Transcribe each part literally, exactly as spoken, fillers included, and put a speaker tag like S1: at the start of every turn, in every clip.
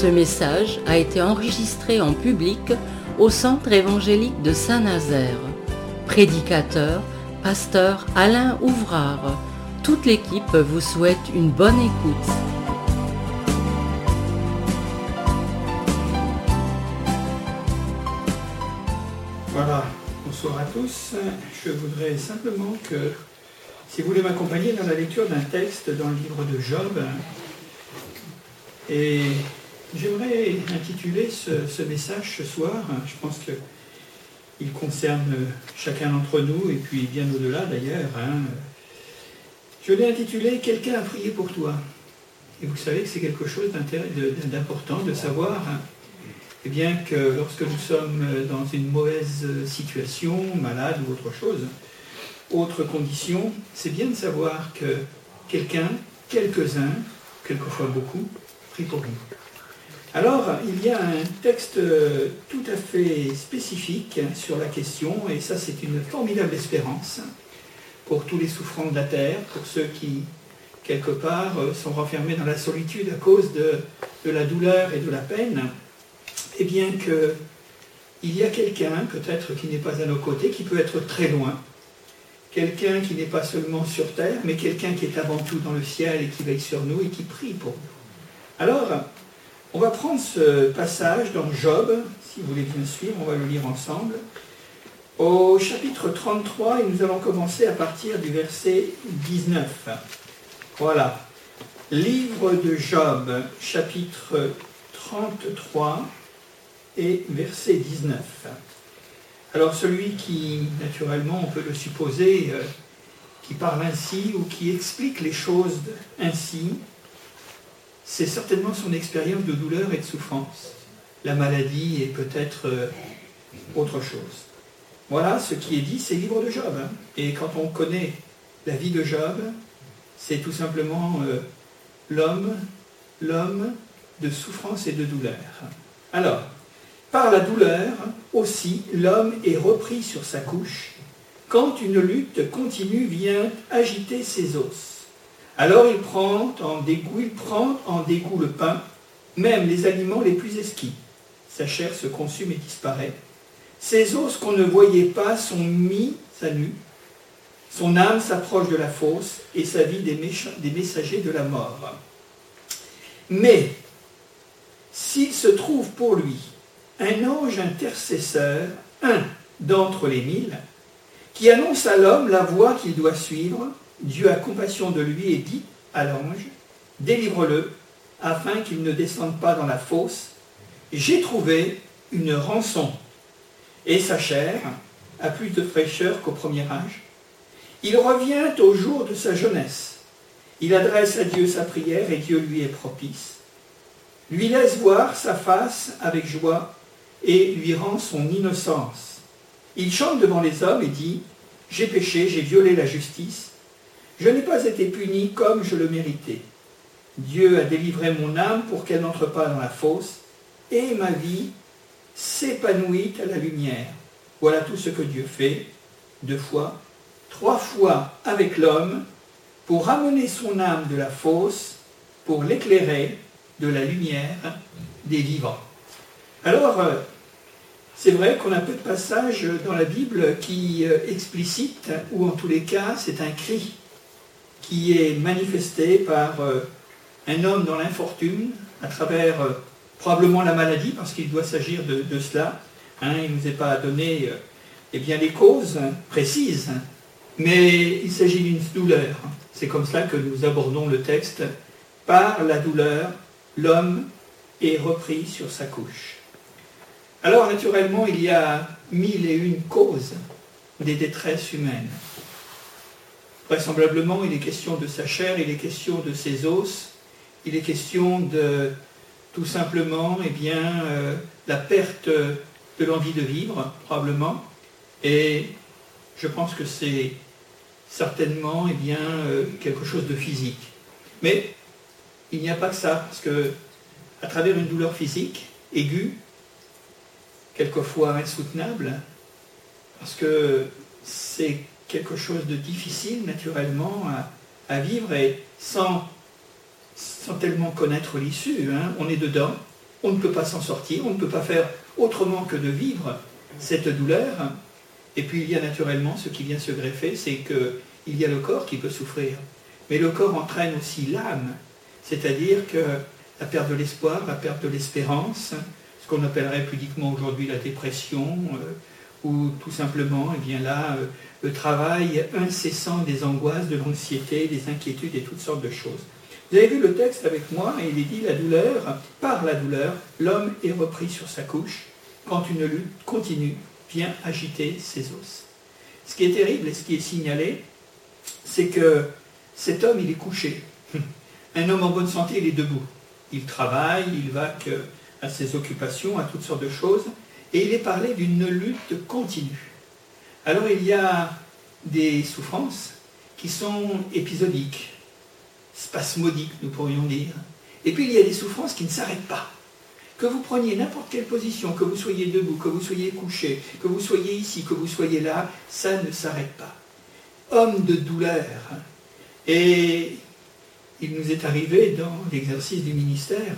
S1: Ce message a été enregistré en public au Centre évangélique de Saint-Nazaire. Prédicateur, pasteur Alain Ouvrard. Toute l'équipe vous souhaite une bonne écoute.
S2: Voilà, bonsoir à tous. Je voudrais simplement que, si vous voulez m'accompagner dans la lecture d'un texte dans le livre de Job, et j'aimerais intituler ce, ce message ce soir, je pense qu'il concerne chacun d'entre nous, et puis bien au-delà d'ailleurs. Hein. Je l'ai intitulé « Quelqu'un a prié pour toi ». Et vous savez que c'est quelque chose d'important de savoir, hein, eh bien que lorsque nous sommes dans une mauvaise situation, malade ou autre chose, autre condition, c'est bien de savoir que quelqu'un, quelques-uns, quelquefois beaucoup, prient pour nous. Alors, il y a un texte tout à fait spécifique sur la question, et ça c'est une formidable espérance pour tous les souffrants de la terre, pour ceux qui, quelque part, sont renfermés dans la solitude à cause de, de la douleur et de la peine. Eh bien qu'il y a quelqu'un, peut-être qui n'est pas à nos côtés, qui peut être très loin, quelqu'un qui n'est pas seulement sur terre, mais quelqu'un qui est avant tout dans le ciel et qui veille sur nous et qui prie pour nous. Alors, on va prendre ce passage dans Job, si vous voulez bien suivre, on va le lire ensemble, au chapitre trente-trois, et nous allons commencer à partir du verset dix-neuf. Voilà, livre de Job, chapitre trente-trois, et verset dix-neuf. Alors celui qui, naturellement, on peut le supposer, euh, qui parle ainsi ou qui explique les choses ainsi, c'est certainement son expérience de douleur et de souffrance. La maladie et peut-être euh, autre chose. Voilà ce qui est dit, c'est le livre de Job. Hein. Et quand on connaît la vie de Job, c'est tout simplement euh, l'homme, l'homme de souffrance et de douleur. Alors, par la douleur, aussi, l'homme est repris sur sa couche, quand une lutte continue vient agiter ses os. Alors il prend en dégoût, il prend en dégoût le pain, même les aliments les plus exquis. Sa chair se consume et disparaît. Ses os qu'on ne voyait pas sont mis à nu. Son âme s'approche de la fosse et sa vie des, mécha- des messagers de la mort. Mais, s'il se trouve pour lui un ange intercesseur, un d'entre les mille, qui annonce à l'homme la voie qu'il doit suivre, Dieu a compassion de lui et dit à l'ange, « Délivre-le, afin qu'il ne descende pas dans la fosse. J'ai trouvé une rançon, et sa chair a plus de fraîcheur qu'au premier âge. Il revient au jour de sa jeunesse. Il adresse à Dieu sa prière et Dieu lui est propice. Lui laisse voir sa face avec joie et lui rend son innocence. Il chante devant les hommes et dit « J'ai péché, j'ai violé la justice. Je n'ai pas été puni comme je le méritais. Dieu a délivré mon âme pour qu'elle n'entre pas dans la fosse, et ma vie s'épanouit à la lumière. Voilà tout ce que Dieu fait, deux fois, trois fois avec l'homme, pour ramener son âme de la fosse, pour l'éclairer de la lumière des vivants. » Alors, c'est vrai qu'on a peu de passages dans la Bible qui explicitent, ou en tous les cas, c'est un cri qui est manifesté par un homme dans l'infortune, à travers probablement la maladie, parce qu'il doit s'agir de, de cela. Hein, il ne nous est pas donné eh bien, les causes précises, mais il s'agit d'une douleur. C'est comme cela que nous abordons le texte. Par la douleur, l'homme est repris sur sa couche. Alors, naturellement, il y a mille et une causes des détresses humaines. Vraisemblablement, il est question de sa chair, il est question de ses os, il est question de, tout simplement, eh bien, euh, la perte de l'envie de vivre, probablement. Et je pense que c'est certainement eh bien, euh, quelque chose de physique. Mais il n'y a pas que ça, parce que à travers une douleur physique, aiguë, quelquefois insoutenable, parce que c'est quelque chose de difficile, naturellement, à, à vivre, et sans, sans tellement connaître l'issue, hein, on est dedans, on ne peut pas s'en sortir, on ne peut pas faire autrement que de vivre cette douleur. Et puis il y a naturellement ce qui vient se greffer, c'est qu'il y a le corps qui peut souffrir. Mais le corps entraîne aussi l'âme, c'est-à-dire que la perte de l'espoir, la perte de l'espérance, ce qu'on appellerait pudiquement aujourd'hui la dépression, euh, ou tout simplement, eh bien là, euh, le travail incessant des angoisses, de l'anxiété, des inquiétudes et toutes sortes de choses. Vous avez vu le texte avec moi, et il est dit, la douleur, par la douleur, l'homme est repris sur sa couche, quand une lutte continue vient agiter ses os. Ce qui est terrible et ce qui est signalé, c'est que cet homme, il est couché. Un homme en bonne santé, il est debout. Il travaille, il va à ses occupations, à toutes sortes de choses, et il est parlé d'une lutte continue. Alors il y a des souffrances qui sont épisodiques, spasmodiques, nous pourrions dire. Et puis il y a des souffrances qui ne s'arrêtent pas. Que vous preniez n'importe quelle position, que vous soyez debout, que vous soyez couché, que vous soyez ici, que vous soyez là, ça ne s'arrête pas. Homme de douleur. Et il nous est arrivé dans l'exercice du ministère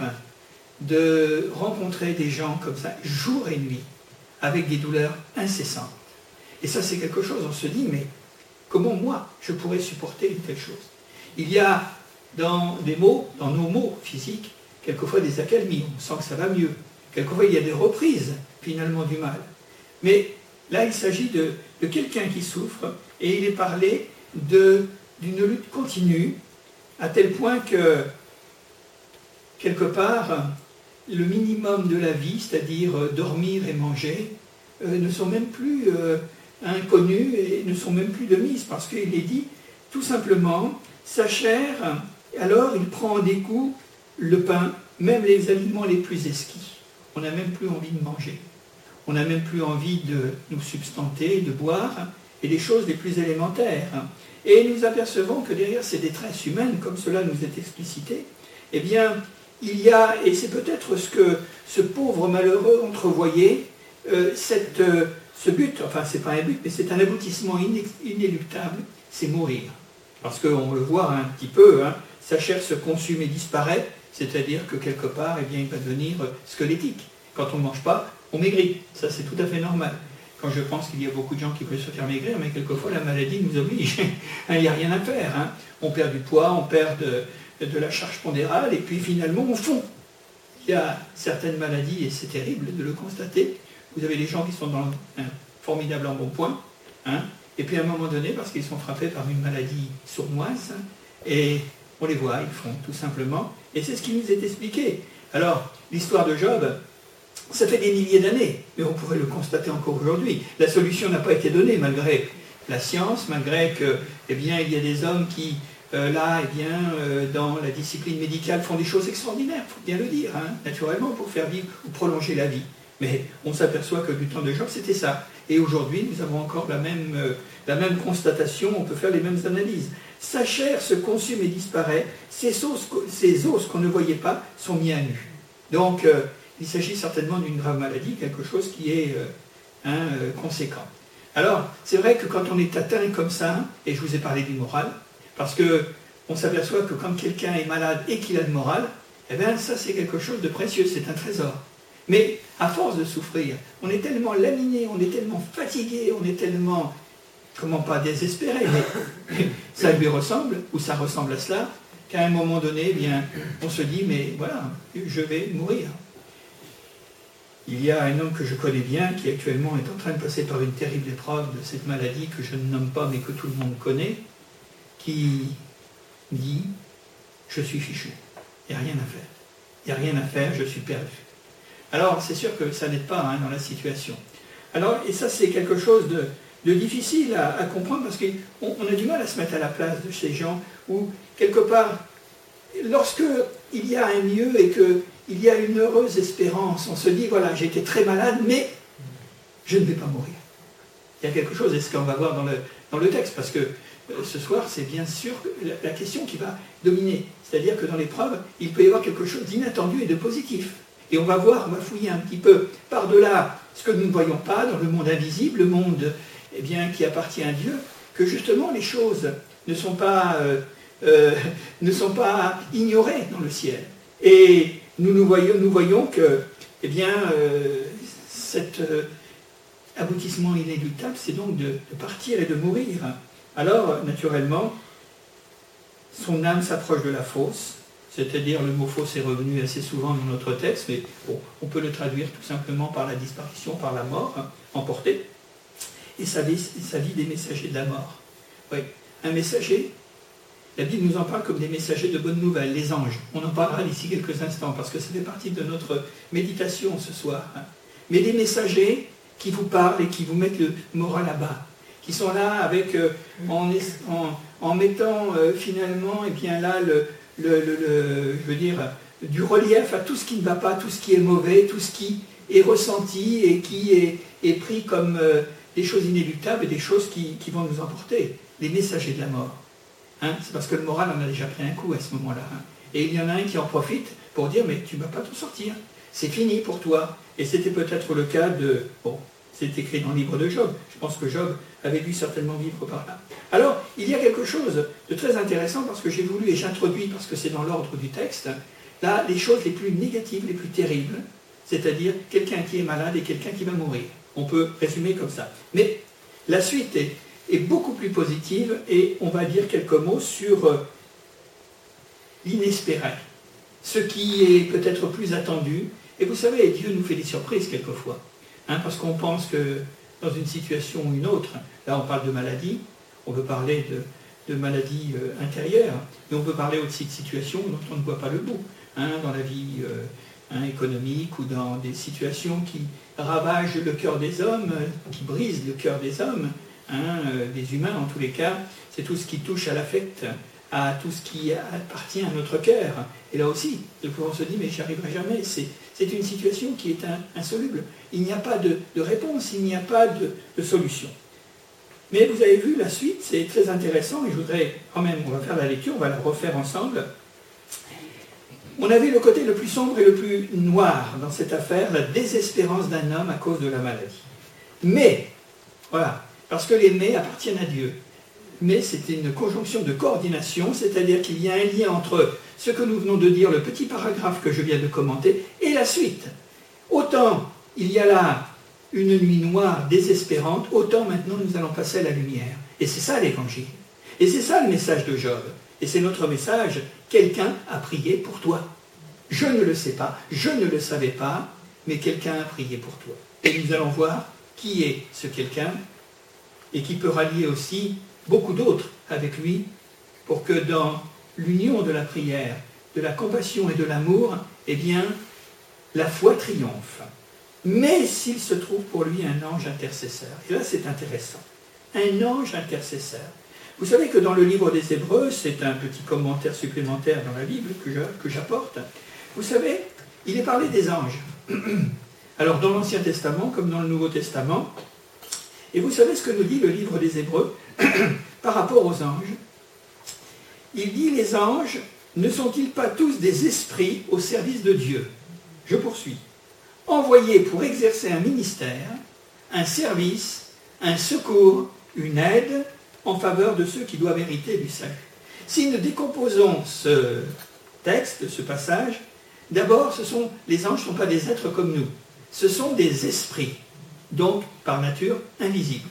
S2: de rencontrer des gens comme ça, jour et nuit, avec des douleurs incessantes. Et ça, c'est quelque chose, on se dit, mais comment moi, je pourrais supporter une telle chose? Il y a dans des mots, dans nos mots physiques, quelquefois des accalmies, on sent que ça va mieux. Quelquefois, il y a des reprises, finalement, du mal. Mais là, il s'agit de, de quelqu'un qui souffre, et il est parlé de, d'une lutte continue, à tel point que, quelque part, le minimum de la vie, c'est-à-dire dormir et manger, euh, ne sont même plus euh, inconnus et ne sont même plus de mise, parce qu'il est dit, tout simplement, sa chair, alors il prend en dégoût le pain, même les aliments les plus esquis. On n'a même plus envie de manger. On n'a même plus envie de nous substanter, de boire, et les choses les plus élémentaires. Et nous apercevons que derrière ces détresses humaines, comme cela nous est explicité, eh bien, il y a, et c'est peut-être ce que ce pauvre malheureux entrevoyait, euh, cette, euh, ce but, enfin c'est pas un but, mais c'est un aboutissement inéluctable, c'est mourir. Parce qu'on le voit un petit peu, hein, sa chair se consume et disparaît, c'est-à-dire que quelque part, eh bien, il va devenir squelettique. Quand on ne mange pas, on maigrit. Ça, c'est tout à fait normal. Quand je pense qu'il y a beaucoup de gens qui veulent se faire maigrir, mais quelquefois la maladie nous oblige. Il n'y a rien à faire. Hein. On perd du poids, on perd de, de la charge pondérale, et puis finalement on fond. Il y a certaines maladies, et c'est terrible de le constater. Vous avez des gens qui sont dans un formidable embonpoint, hein, et puis à un moment donné, parce qu'ils sont frappés par une maladie sournoise, hein, et on les voit, ils font tout simplement. Et c'est ce qui nous est expliqué. Alors, l'histoire de Job, ça fait des milliers d'années, mais on pourrait le constater encore aujourd'hui. La solution n'a pas été donnée, malgré la science, malgré que, eh bien, il y a des hommes qui, euh, là, eh bien, euh, dans la discipline médicale, font des choses extraordinaires, il faut bien le dire, hein, naturellement, pour faire vivre ou prolonger la vie. Mais on s'aperçoit que du temps de Job, c'était ça. Et aujourd'hui, nous avons encore la même, euh, la même constatation, on peut faire les mêmes analyses. Sa chair se consume et disparaît, ses os, ses os qu'on ne voyait pas sont mis à nu. Donc, euh, il s'agit certainement d'une grave maladie, quelque chose qui est euh, hein, euh, conséquent. Alors, c'est vrai que quand on est atteint comme ça, et je vous ai parlé du moral, parce qu'on s'aperçoit que quand quelqu'un est malade et qu'il a le moral, eh bien ça c'est quelque chose de précieux, c'est un trésor. Mais à force de souffrir, on est tellement laminé, on est tellement fatigué, on est tellement, comment pas désespéré, mais ça lui ressemble, ou ça ressemble à cela, qu'à un moment donné, eh bien, on se dit, mais voilà, je vais mourir. Il y a un homme que je connais bien, qui actuellement est en train de passer par une terrible épreuve de cette maladie que je ne nomme pas, mais que tout le monde connaît, qui dit, je suis fichu, il n'y a rien à faire. Il n'y a rien à faire, je suis perdu. Alors, c'est sûr que ça n'aide pas hein, dans la situation. Alors, et ça, c'est quelque chose de, de difficile à, à comprendre, parce qu'on on a du mal à se mettre à la place de ces gens, où, quelque part, lorsqu'il y a un mieux et qu'il y a une heureuse espérance, on se dit, voilà, j'ai été très malade, mais je ne vais pas mourir. Il y a quelque chose, et ce qu'on va voir dans le, dans le texte, parce que euh, ce soir, c'est bien sûr la, la question qui va dominer. C'est-à-dire que dans l'épreuve, il peut y avoir quelque chose d'inattendu et de positif. Et on va voir, on va fouiller un petit peu par-delà ce que nous ne voyons pas dans le monde invisible, le monde eh bien, qui appartient à Dieu, que justement les choses ne sont pas, euh, euh, ne sont pas ignorées dans le ciel. Et nous, nous, voyons, nous voyons que eh bien, euh, cet euh, aboutissement inéluctable, c'est donc de, de partir et de mourir. Alors, naturellement, son âme s'approche de la fosse, c'est-à-dire le mot fosse est revenu assez souvent dans notre texte, mais bon, on peut le traduire tout simplement par la disparition, par la mort, hein, emportée, et sa vie, sa vie des messagers de la mort. Oui, un messager, la Bible nous en parle comme des messagers de bonnes nouvelles, les anges. On en parlera d'ici quelques instants, parce que ça fait partie de notre méditation ce soir. Hein. Mais des messagers qui vous parlent et qui vous mettent le moral à bas, qui sont là avec, euh, en, en, en mettant euh, finalement, et bien là, le, le, le, le, je veux dire, du relief à tout ce qui ne va pas, tout ce qui est mauvais, tout ce qui est ressenti et qui est, est pris comme euh, des choses inéluctables et des choses qui, qui vont nous emporter. Les messagers de la mort. Hein, c'est parce que le moral en a déjà pris un coup à ce moment-là. Hein. Et il y en a un qui en profite pour dire, mais tu ne vas pas t'en sortir. C'est fini pour toi. Et c'était peut-être le cas de... Bon, c'est écrit dans le livre de Job. Je pense que Job avait dû certainement vivre par là. Alors, il y a quelque chose de très intéressant parce que j'ai voulu, et j'introduis parce que c'est dans l'ordre du texte, là, les choses les plus négatives, les plus terribles, c'est-à-dire quelqu'un qui est malade et quelqu'un qui va mourir. On peut résumer comme ça. Mais la suite est, est beaucoup plus positive et on va dire quelques mots sur euh, l'inespéré, ce qui est peut-être plus attendu. Et vous savez, Dieu nous fait des surprises quelquefois, hein, parce qu'on pense que dans une situation ou une autre, là on parle de maladie, on peut parler de, de maladie euh, intérieure, mais on peut parler aussi de situations dont on ne voit pas le bout, hein, dans la vie euh, hein, économique ou dans des situations qui ravagent le cœur des hommes, qui brisent le cœur des hommes, hein, euh, des humains en tous les cas, c'est tout ce qui touche à l'affect, à tout ce qui appartient à notre cœur. Et là aussi, on se dit, mais j'y arriverai jamais, c'est... C'est une situation qui est insoluble. Il n'y a pas de, de réponse, il n'y a pas de, de solution. Mais vous avez vu la suite, c'est très intéressant, et je voudrais quand même, on va faire la lecture, on va la refaire ensemble. On avait le côté le plus sombre et le plus noir dans cette affaire, la désespérance d'un homme à cause de la maladie. Mais, voilà, parce que les mais appartiennent à Dieu. Mais c'est une conjonction de coordination, c'est-à-dire qu'il y a un lien entre ce que nous venons de dire, le petit paragraphe que je viens de commenter, et la suite. Autant il y a là une nuit noire, désespérante, autant maintenant nous allons passer à la lumière. Et c'est ça l'évangile. Et c'est ça le message de Job. Et c'est notre message, quelqu'un a prié pour toi. Je ne le sais pas, je ne le savais pas, mais quelqu'un a prié pour toi. Et nous allons voir qui est ce quelqu'un, et qui peut rallier aussi beaucoup d'autres avec lui, pour que dans l'union de la prière, de la compassion et de l'amour, eh bien, la foi triomphe. Mais s'il se trouve pour lui un ange intercesseur, et là c'est intéressant, un ange intercesseur. Vous savez que dans le livre des Hébreux, c'est un petit commentaire supplémentaire dans la Bible que, je, que j'apporte, vous savez, il est parlé des anges. Alors dans l'Ancien Testament comme dans le Nouveau Testament, et vous savez ce que nous dit le livre des Hébreux par rapport aux anges? Il dit, les anges, ne sont-ils pas tous des esprits au service de Dieu? Je poursuis. Envoyés pour exercer un ministère, un service, un secours, une aide en faveur de ceux qui doivent hériter du salut. Si nous décomposons ce texte, ce passage, d'abord, ce sont, les anges ne sont pas des êtres comme nous. Ce sont des esprits, donc par nature invisibles.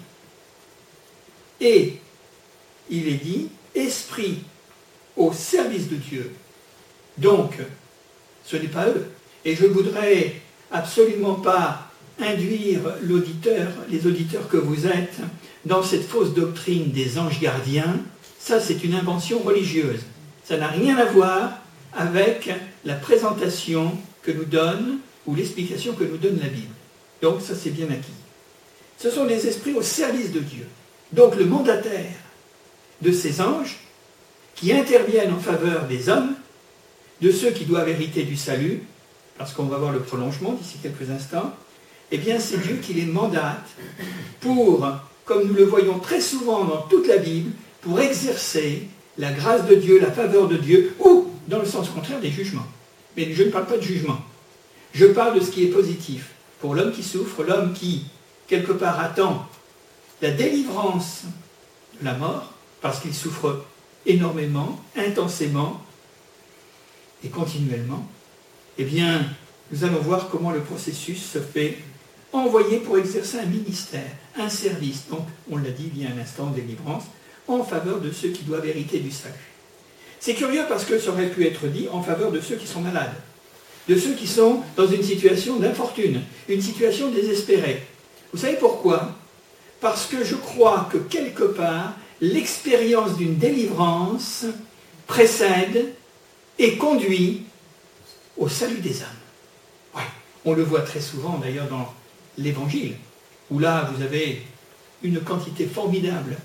S2: Et il est dit, esprit au service de Dieu. Donc, ce n'est pas eux. Et je ne voudrais absolument pas induire l'auditeur, les auditeurs que vous êtes, dans cette fausse doctrine des anges gardiens. Ça, c'est une invention religieuse. Ça n'a rien à voir avec la présentation que nous donne, ou l'explication que nous donne la Bible. Donc, ça, c'est bien acquis. Ce sont des esprits au service de Dieu. Donc, le mandataire de ces anges, qui interviennent en faveur des hommes, de ceux qui doivent hériter du salut, parce qu'on va voir le prolongement d'ici quelques instants, eh bien c'est Dieu qui les mandate pour, comme nous le voyons très souvent dans toute la Bible, pour exercer la grâce de Dieu, la faveur de Dieu, ou, dans le sens contraire, des jugements. Mais je ne parle pas de jugement. Je parle de ce qui est positif. Pour l'homme qui souffre, l'homme qui, quelque part, attend la délivrance de la mort, parce qu'il souffre énormément, intensément et continuellement, eh bien, nous allons voir comment le processus se fait envoyer pour exercer un ministère, un service. Donc, on l'a dit il y a un instant, délivrance, en faveur de ceux qui doivent hériter du salut. C'est curieux parce que ça aurait pu être dit en faveur de ceux qui sont malades, de ceux qui sont dans une situation d'infortune, une situation désespérée. Vous savez pourquoi? Parce que je crois que quelque part, l'expérience d'une délivrance précède et conduit au salut des âmes. Ouais. On le voit très souvent d'ailleurs dans l'Évangile, où là vous avez une quantité formidable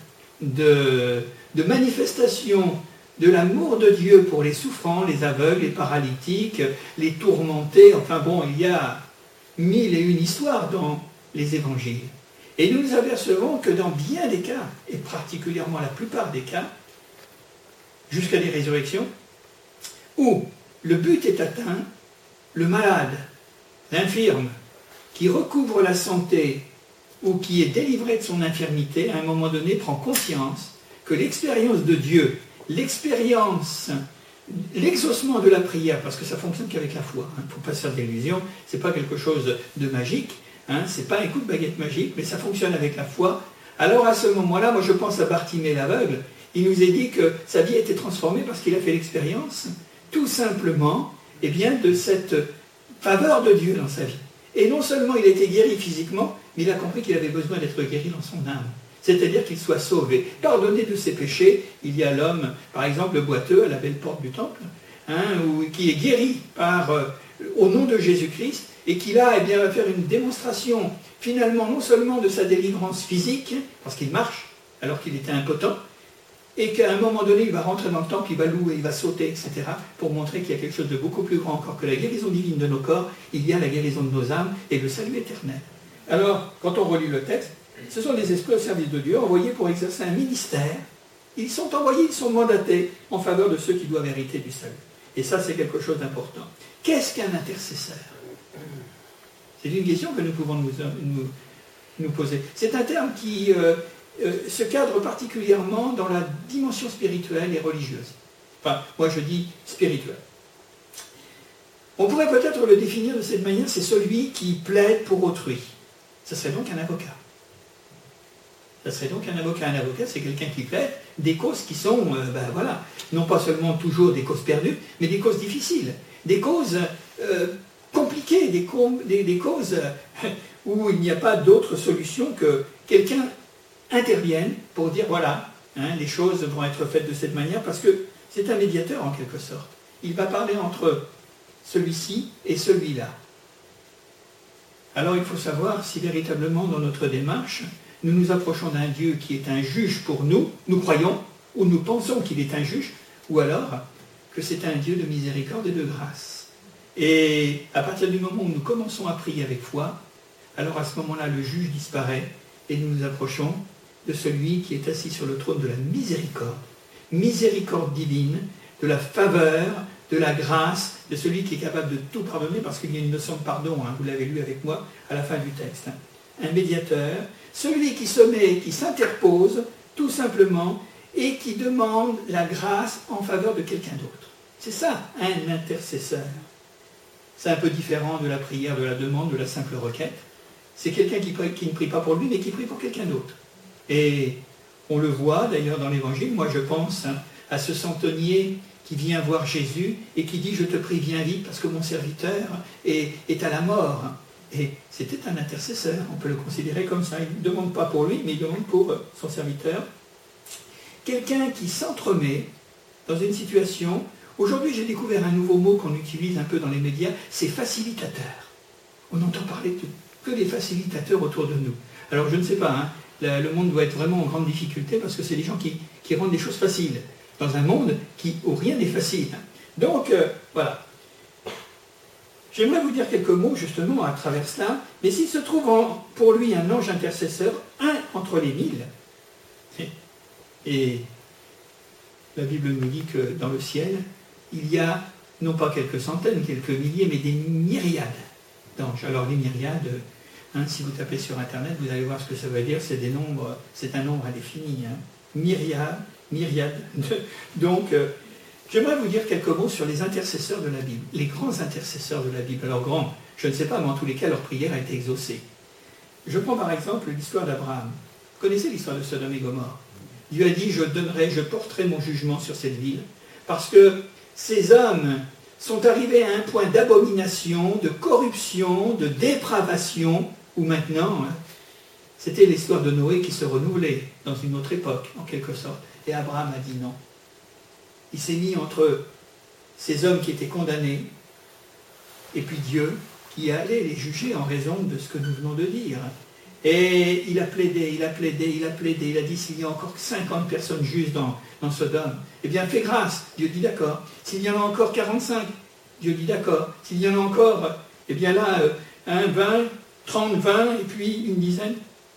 S2: de, de manifestations de l'amour de Dieu pour les souffrants, les aveugles, les paralytiques, les tourmentés. Enfin bon, il y a mille et une histoires dans les Évangiles. Et nous nous apercevons que dans bien des cas, et particulièrement la plupart des cas, jusqu'à des résurrections, où le but est atteint, le malade, l'infirme, qui recouvre la santé ou qui est délivré de son infirmité, à un moment donné prend conscience que l'expérience de Dieu, l'expérience, l'exaucement de la prière, parce que ça fonctionne qu'avec la foi, il hein, ne faut pas se faire d'illusions, ce n'est pas quelque chose de magique, hein, ce n'est pas un coup de baguette magique, mais ça fonctionne avec la foi. Alors à ce moment-là, moi je pense à Bartimée l'aveugle, il nous est dit que sa vie a été transformée parce qu'il a fait l'expérience, tout simplement, eh bien, de cette faveur de Dieu dans sa vie. Et non seulement il a été guéri physiquement, mais il a compris qu'il avait besoin d'être guéri dans son âme. C'est-à-dire qu'il soit sauvé, pardonné de ses péchés. Il y a l'homme, par exemple, le boiteux à la belle porte du temple, hein, où, qui est guéri par, euh, au nom de Jésus-Christ, et qui là eh bien, va faire une démonstration, finalement, non seulement de sa délivrance physique, parce qu'il marche alors qu'il était impotent, et qu'à un moment donné, il va rentrer dans le temple, il va louer, il va sauter, et cetera, pour montrer qu'il y a quelque chose de beaucoup plus grand encore que la guérison divine de nos corps, il y a la guérison de nos âmes et le salut éternel. Alors, quand on relit le texte, ce sont des esprits au service de Dieu, envoyés pour exercer un ministère. Ils sont envoyés, ils sont mandatés en faveur de ceux qui doivent hériter du salut. Et ça, c'est quelque chose d'important. Qu'est-ce qu'un intercesseur? C'est une question que nous pouvons nous, nous, nous poser. C'est un terme qui euh, euh, se cadre particulièrement dans la dimension spirituelle et religieuse. Enfin, moi je dis spirituelle. On pourrait peut-être le définir de cette manière, c'est celui qui plaide pour autrui. Ça serait donc un avocat. Ça serait donc un avocat. Un avocat, c'est quelqu'un qui plaide des causes qui sont, euh, ben voilà, non pas seulement toujours des causes perdues, mais des causes difficiles, des causes euh, compliquées, des, des, des causes euh, où il n'y a pas d'autre solution que quelqu'un intervienne pour dire, voilà, hein, les choses vont être faites de cette manière, parce que c'est un médiateur en quelque sorte. Il va parler entre celui-ci et celui-là. Alors il faut savoir si véritablement dans notre démarche, nous nous approchons d'un Dieu qui est un juge pour nous, nous croyons, ou nous pensons qu'il est un juge, ou alors que c'est un Dieu de miséricorde et de grâce. Et à partir du moment où nous commençons à prier avec foi, alors à ce moment-là, le juge disparaît et nous nous approchons de celui qui est assis sur le trône de la miséricorde, miséricorde divine, de la faveur, de la grâce, de celui qui est capable de tout pardonner, parce qu'il y a une notion de pardon, hein, vous l'avez lu avec moi à la fin du texte. Hein. Un médiateur, celui qui se met, qui s'interpose, tout simplement, et qui demande la grâce en faveur de quelqu'un d'autre. C'est ça, un intercesseur. C'est un peu différent de la prière, de la demande, de la simple requête. C'est quelqu'un qui, qui ne prie pas pour lui, mais qui prie pour quelqu'un d'autre. Et on le voit d'ailleurs dans l'Évangile, moi je pense hein, à ce centenier qui vient voir Jésus et qui dit « Je te prie, viens vite parce que mon serviteur est, est à la mort ». Et c'était un intercesseur, on peut le considérer comme ça. Il ne demande pas pour lui, mais il demande pour son serviteur. Quelqu'un qui s'entremet dans une situation. Aujourd'hui, j'ai découvert un nouveau mot qu'on utilise un peu dans les médias, c'est facilitateur. On entend parler de, que des facilitateurs autour de nous. Alors, je ne sais pas, hein, la, le monde doit être vraiment en grande difficulté parce que c'est des gens qui, qui rendent des choses faciles dans un monde qui, où rien n'est facile. Donc, euh, voilà. J'aimerais vous dire quelques mots justement à travers cela, mais s'il se trouve en, pour lui un ange intercesseur, un entre les mille, et la Bible nous dit que dans le ciel, il y a non pas quelques centaines, quelques milliers, mais des myriades d'anges. Alors les myriades, hein, si vous tapez sur Internet, vous allez voir ce que ça veut dire, c'est des nombres, c'est un nombre indéfini, hein. myriades, myriades. De, donc, euh, J'aimerais vous dire quelques mots sur les intercesseurs de la Bible, les grands intercesseurs de la Bible. Alors grands, je ne sais pas, mais en tous les cas, leur prière a été exaucée. Je prends par exemple l'histoire d'Abraham. Vous connaissez l'histoire de Sodome et Gomorrhe? Dieu a dit, je donnerai, je porterai mon jugement sur cette ville, parce que ces hommes sont arrivés à un point d'abomination, de corruption, de dépravation, où maintenant, c'était l'histoire de Noé qui se renouvelait dans une autre époque, en quelque sorte. Et Abraham a dit non. Il s'est mis entre ces hommes qui étaient condamnés et puis Dieu qui allait les juger en raison de ce que nous venons de dire. Et il a plaidé, il a plaidé, il a plaidé, il a dit s'il y a encore cinquante personnes justes dans, dans Sodome, eh bien fais grâce, Dieu dit d'accord. S'il y en a encore quarante-cinq, Dieu dit d'accord. S'il y en a encore, eh bien là, un, vingt, trente, vingt, et puis une dizaine,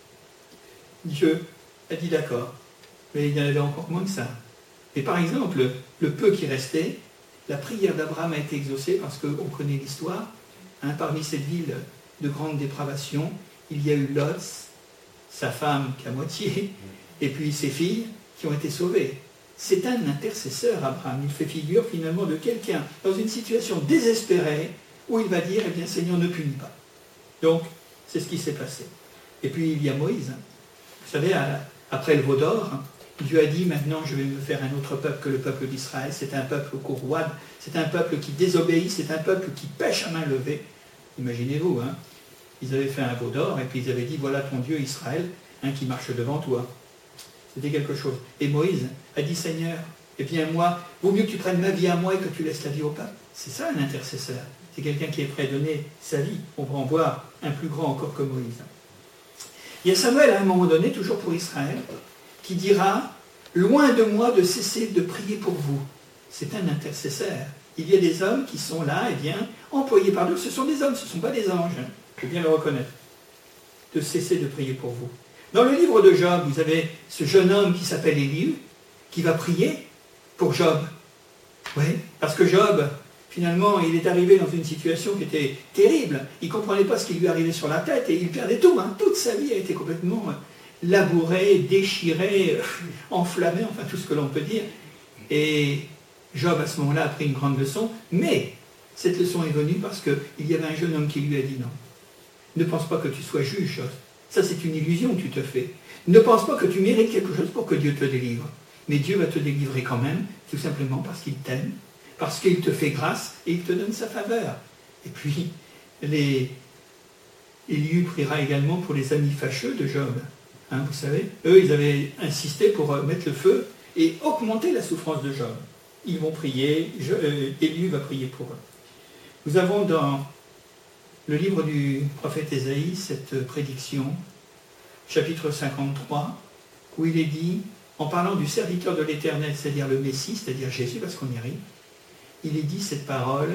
S2: Dieu a dit d'accord. Mais il y en avait encore moins que ça. Et par exemple, le peu qui restait, la prière d'Abraham a été exaucée parce qu'on connaît l'histoire. Hein, parmi cette ville de grande dépravation, il y a eu Lot, sa femme qu'à moitié, et puis ses filles qui ont été sauvées. C'est un intercesseur, Abraham. Il fait figure finalement de quelqu'un dans une situation désespérée où il va dire, eh bien Seigneur, ne punis pas. Donc, c'est ce qui s'est passé. Et puis il y a Moïse. Vous savez, après le veau d'or, Dieu a dit, maintenant je vais me faire un autre peuple que le peuple d'Israël. C'est un peuple courroide, c'est un peuple qui désobéit, c'est un peuple qui pêche à main levée. Imaginez-vous, hein, ils avaient fait un veau d'or et puis ils avaient dit, voilà ton Dieu Israël, hein, qui marche devant toi. C'était quelque chose. Et Moïse a dit, Seigneur, eh bien moi, vaut mieux que tu prennes ma vie à moi et que tu laisses la vie au peuple. C'est ça un intercesseur. C'est quelqu'un qui est prêt à donner sa vie. On va en voir un plus grand encore que Moïse. Il y a Samuel, à un moment donné, toujours pour Israël, qui dira « Loin de moi de cesser de prier pour vous ». C'est un intercesseur. Il y a des hommes qui sont là, eh bien, employés par Dieu. Ce sont des hommes, ce ne sont pas des anges. Il faut bien le reconnaître. De cesser de prier pour vous. Dans le livre de Job, vous avez ce jeune homme qui s'appelle Élie, qui va prier pour Job. Oui, parce que Job, finalement, il est arrivé dans une situation qui était terrible. Il ne comprenait pas ce qui lui arrivait sur la tête et il perdait tout. Hein. Toute sa vie a été complètement labourée, déchirée, enflammée, enfin tout ce que l'on peut dire. Et Job, à ce moment-là, a pris une grande leçon. Mais cette leçon est venue parce qu'il y avait un jeune homme qui lui a dit non. Ne pense pas que tu sois juge. Ça, c'est une illusion que tu te fais. Ne pense pas que tu mérites quelque chose pour que Dieu te délivre. Mais Dieu va te délivrer quand même, tout simplement parce qu'il t'aime, parce qu'il te fait grâce et il te donne sa faveur. Et puis, les... Élie priera également pour les amis fâcheux de Job. Hein, vous savez, eux, ils avaient insisté pour mettre le feu et augmenter la souffrance de Job. Ils vont prier, je... euh, Élie va prier pour eux. Nous avons dans le livre du prophète Ésaïe cette prédiction, chapitre cinquante-trois, où il est dit, en parlant du serviteur de l'Éternel, c'est-à-dire le Messie, c'est-à-dire Jésus, parce qu'on y arrive, il est dit cette parole,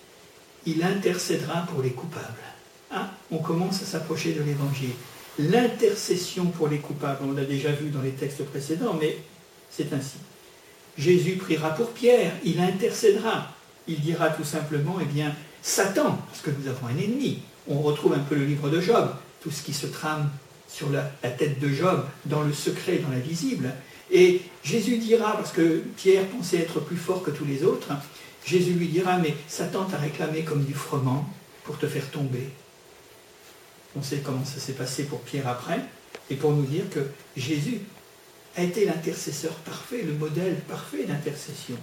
S2: il intercédera pour les coupables. Ah, on commence à s'approcher de l'Évangile. L'intercession pour les coupables, on l'a déjà vu dans les textes précédents, mais c'est ainsi. Jésus priera pour Pierre, il intercédera. Il dira tout simplement, eh bien, Satan, parce que nous avons un ennemi. On retrouve un peu le livre de Job, tout ce qui se trame sur la, la tête de Job, dans le secret, dans l'invisible. Et Jésus dira, parce que Pierre pensait être plus fort que tous les autres, Jésus lui dira, mais Satan t'a réclamé comme du froment pour te faire tomber. On sait comment ça s'est passé pour Pierre après, et pour nous dire que Jésus a été l'intercesseur parfait, le modèle parfait d'intercession.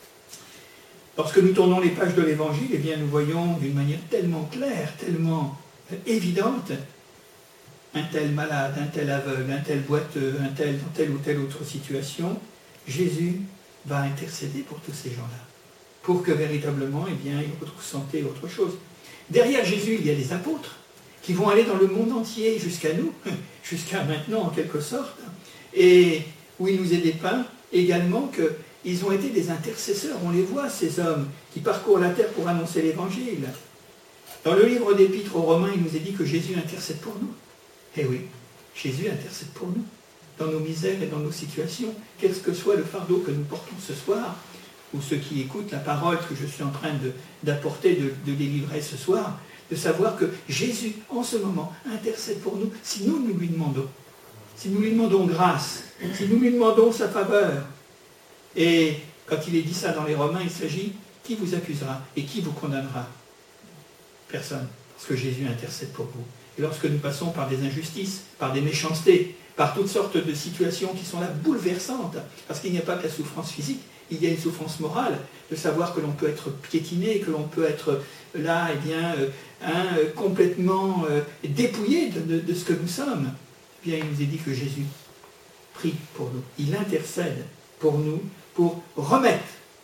S2: Lorsque nous tournons les pages de l'Évangile, eh bien nous voyons d'une manière tellement claire, tellement évidente, un tel malade, un tel aveugle, un tel boiteux, un tel dans telle ou telle autre situation, Jésus va intercéder pour tous ces gens-là, pour que véritablement, eh bien, ils retrouvent santé et autre chose. Derrière Jésus, il y a les apôtres, qui vont aller dans le monde entier jusqu'à nous, jusqu'à maintenant en quelque sorte, et où il nous est dépeint également qu'ils ont été des intercesseurs. On les voit, ces hommes qui parcourent la terre pour annoncer l'Évangile. Dans le livre d'Épîtres aux Romains, il nous est dit que Jésus intercède pour nous. Eh oui, Jésus intercède pour nous, dans nos misères et dans nos situations, quel que soit le fardeau que nous portons ce soir, ou ceux qui écoutent la parole que je suis en train de, d'apporter, de, de délivrer ce soir, de savoir que Jésus, en ce moment, intercède pour nous, si nous, nous lui demandons. Si nous lui demandons grâce, si nous lui demandons sa faveur. Et Quand il est dit ça dans les Romains, il s'agit qui vous accusera et qui vous condamnera? Personne, parce que Jésus intercède pour vous. Et lorsque nous passons par des injustices, par des méchancetés, par toutes sortes de situations qui sont là bouleversantes, parce qu'il n'y a pas que la souffrance physique, il y a une souffrance morale, de savoir que l'on peut être piétiné, que l'on peut être là, eh bien, euh, hein, complètement euh, dépouillé de, de, de ce que nous sommes. Eh bien, il nous est dit que Jésus prie pour nous. Il intercède pour nous, pour remettre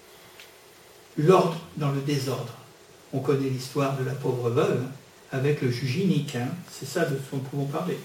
S2: l'ordre dans le désordre. On connaît l'histoire de la pauvre veuve avec le juge inique, hein. C'est ça de ce dont nous pouvons parler.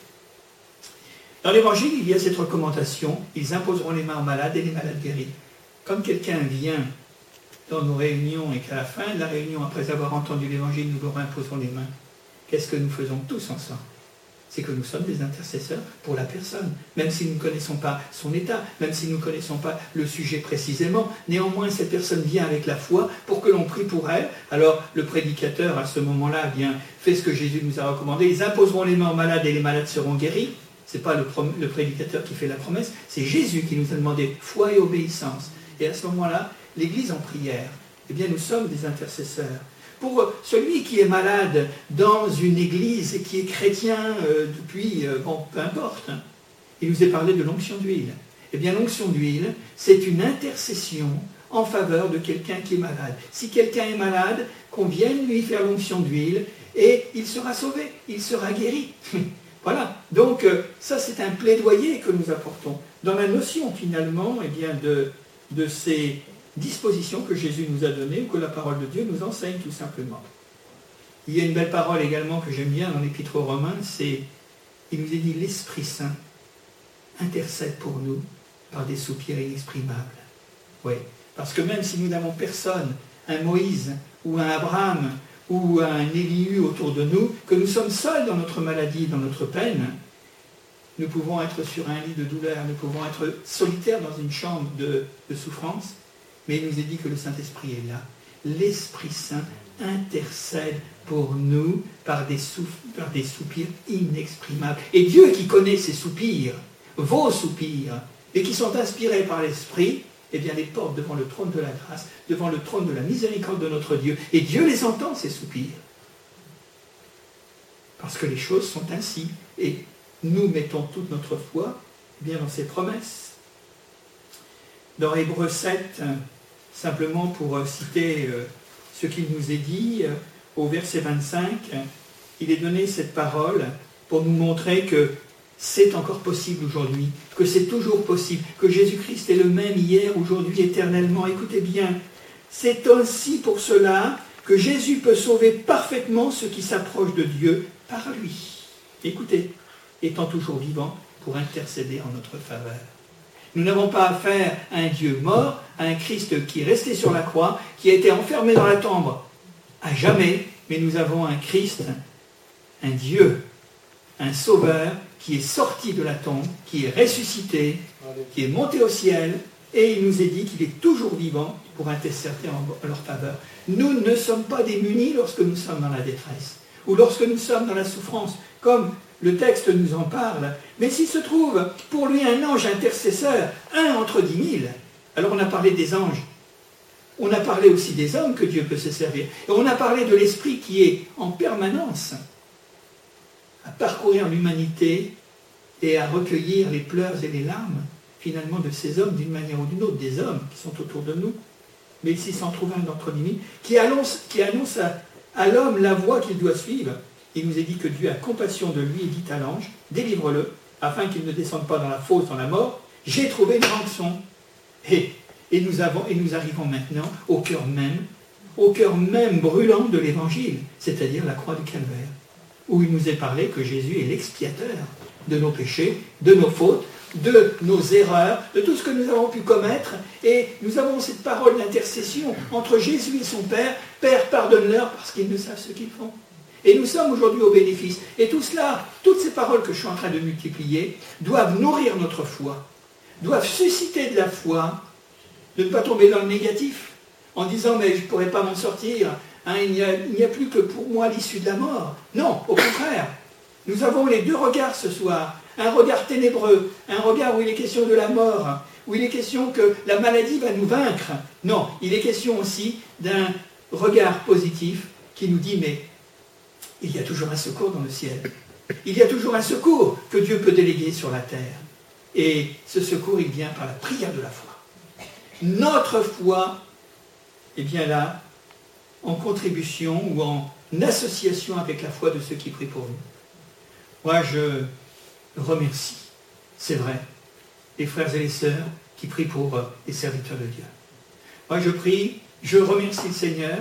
S2: Dans l'Évangile, il y a cette recommandation, ils imposeront les mains aux malades et les malades guéris. Quand quelqu'un vient dans nos réunions et qu'à la fin de la réunion, après avoir entendu l'Évangile, nous leur imposons les mains, qu'est-ce que nous faisons tous ensemble? C'est que nous sommes des intercesseurs pour la personne, même si nous ne connaissons pas son état, même si nous ne connaissons pas le sujet précisément. Néanmoins, cette personne vient avec la foi pour que l'on prie pour elle. Alors, le prédicateur, à ce moment-là, vient, fait ce que Jésus nous a recommandé. Ils imposeront les mains aux malades et les malades seront guéris. Ce n'est pas le, le prédicateur qui fait la promesse, c'est Jésus qui nous a demandé foi et obéissance. Et à ce moment-là, l'Église en prière, eh bien, nous sommes des intercesseurs. Pour celui qui est malade dans une église et qui est chrétien euh, depuis, euh, bon, peu importe, hein, il nous est parlé de l'onction d'huile. Eh bien, l'onction d'huile, c'est une intercession en faveur de quelqu'un qui est malade. Si quelqu'un est malade, qu'on vienne lui faire l'onction d'huile et il sera sauvé, il sera guéri. Voilà, donc euh, ça c'est un plaidoyer que nous apportons dans la notion finalement eh bien, de, de ces dispositions que Jésus nous a données ou que la parole de Dieu nous enseigne tout simplement. Il y a une belle parole également que j'aime bien dans l'Épître aux Romains, c'est, il nous est dit, l'Esprit Saint intercède pour nous par des soupirs inexprimables. Oui, parce que même si nous n'avons personne, un Moïse ou un Abraham ou un Élie autour de nous, que nous sommes seuls dans notre maladie, dans notre peine, nous pouvons être sur un lit de douleur, nous pouvons être solitaires dans une chambre de, de souffrance, mais il nous est dit que le Saint-Esprit est là. L'Esprit Saint intercède pour nous par des, souf- par des soupirs inexprimables. Et Dieu qui connaît ces soupirs, vos soupirs, et qui sont inspirés par l'Esprit, eh bien les porte devant le trône de la grâce, devant le trône de la miséricorde de notre Dieu. Et Dieu les entend, ces soupirs. Parce que les choses sont ainsi. Et nous mettons toute notre foi bien dans ses promesses. Dans Hébreux sept, simplement pour citer ce qu'il nous est dit, au verset vingt-cinq, il est donné cette parole pour nous montrer que c'est encore possible aujourd'hui, que c'est toujours possible, que Jésus-Christ est le même hier, aujourd'hui, éternellement. Écoutez bien, c'est ainsi pour cela que Jésus peut sauver parfaitement ceux qui s'approchent de Dieu par lui. Écoutez, étant toujours vivant pour intercéder en notre faveur. Nous n'avons pas affaire à un Dieu mort, à un Christ qui est resté sur la croix, qui a été enfermé dans la tombe à jamais, mais nous avons un Christ, un Dieu, un Sauveur, qui est sorti de la tombe, qui est ressuscité, qui est monté au ciel, et il nous est dit qu'il est toujours vivant pour intercéder en leur faveur. Nous ne sommes pas démunis lorsque nous sommes dans la détresse, ou lorsque nous sommes dans la souffrance, comme le texte nous en parle. Mais s'il se trouve pour lui un ange intercesseur, un entre dix mille, alors on a parlé des anges, on a parlé aussi des hommes que Dieu peut se servir, et on a parlé de l'Esprit qui est en permanence à parcourir l'humanité et à recueillir les pleurs et les larmes, finalement, de ces hommes, d'une manière ou d'une autre, des hommes qui sont autour de nous. Mais ici s'en trouve un d'entre nous qui annonce, qui annonce à, à l'homme la voie qu'il doit suivre. Il nous est dit que Dieu a compassion de lui et dit à l'ange, délivre-le, afin qu'il ne descende pas dans la fosse, dans la mort. J'ai trouvé une rançon. Et, et, nous avons, et nous arrivons maintenant au cœur même, au cœur même brûlant de l'Évangile, c'est-à-dire la croix du Calvaire, où il nous est parlé que Jésus est l'expiateur de nos péchés, de nos fautes, de nos erreurs, de tout ce que nous avons pu commettre. Et nous avons cette parole d'intercession entre Jésus et son Père. Père, pardonne-leur parce qu'ils ne savent ce qu'ils font. Et nous sommes aujourd'hui au bénéfice. Et tout cela, toutes ces paroles que je suis en train de multiplier, doivent nourrir notre foi, doivent susciter de la foi, de ne pas tomber dans le négatif, en disant « mais je ne pourrais pas m'en sortir ». Hein, il n'y a, il n'y a plus que pour moi l'issue de la mort. Non, au contraire. Nous avons les deux regards ce soir. Un regard ténébreux, un regard où il est question de la mort, où il est question que la maladie va nous vaincre. Non, il est question aussi d'un regard positif qui nous dit, mais il y a toujours un secours dans le ciel. Il y a toujours un secours que Dieu peut déléguer sur la terre. Et ce secours, il vient par la prière de la foi. Notre foi est bien là, en contribution ou en association avec la foi de ceux qui prient pour nous. Moi, je remercie, c'est vrai, les frères et les sœurs qui prient pour les serviteurs de Dieu. Moi, je prie, je remercie le Seigneur